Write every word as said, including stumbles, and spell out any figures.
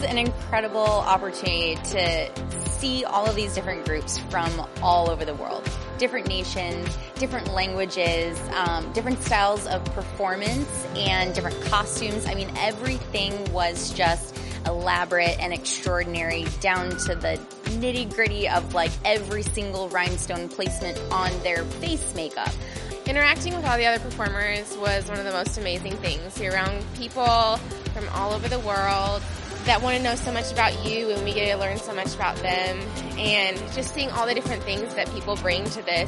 an incredible opportunity to see all of these different groups from all over the world. Different nations, different languages, um, different styles of performance, and different costumes. I mean, everything was just elaborate and extraordinary, down to the nitty-gritty of like every single rhinestone placement on their face makeup. Interacting with all the other performers was one of the most amazing things. You're around people from all over the world that want to know so much about you, and we get to learn so much about them. And just seeing all the different things that people bring to this